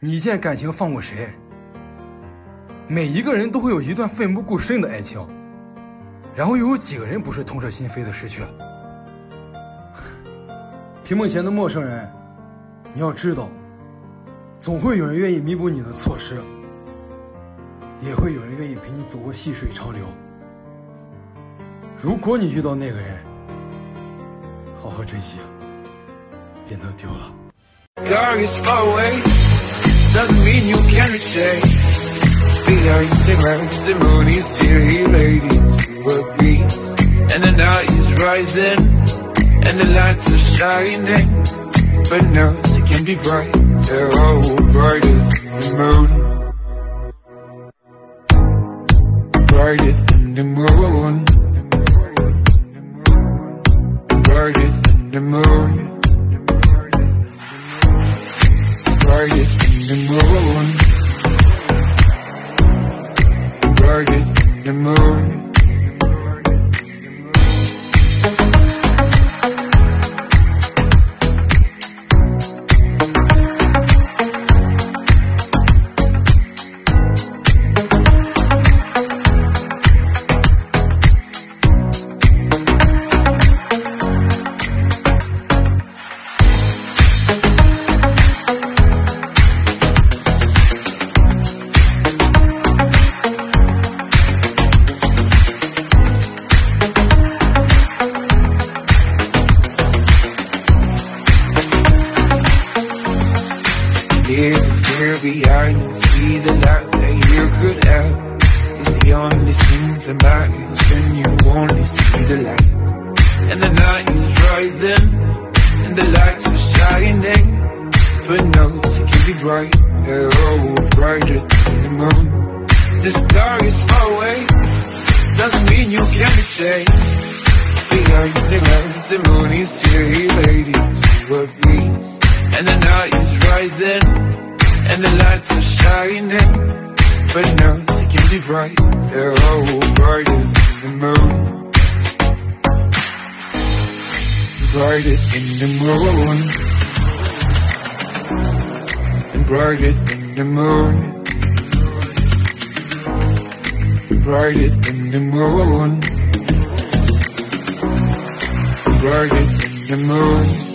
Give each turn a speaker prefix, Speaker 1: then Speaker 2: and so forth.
Speaker 1: 你见感情放过谁？每一个人都会有一段奋不顾身的爱情，然后又有几个人不是痛彻心扉的失去？屏幕前的陌生人，你要知道，总会有人愿意弥补你的错失，也会有人愿意陪你走过细水长流。如果你遇到那个人，好好珍惜，别弄丢了。
Speaker 2: Scar is far away, doesn't mean you can't reach. Behind the grounds, the moon is still waiting to agree. And the night is rising, and the lights are shining. But no, it can be bright, they're all brighter than the moon. Brighter than the moon. Brighter than the moon. Brighter than the moon. Brighter than the moon. Here behind, see the light that you could have. It's the only thing that matters when you only see the light. And the night is rising, and the lights are shining. But no, it can be bright, they're all brighter than the moon. The star is far away, doesn't mean you can't be changed. Behind the clouds, the moon is still waiting to agree. And the night is rising, and the lights are shining. But no, it can be bright, they're all brighter than the moon. Brighter than the moon. And brighter than the moon. Brighter than the moon. Brighter than the moon.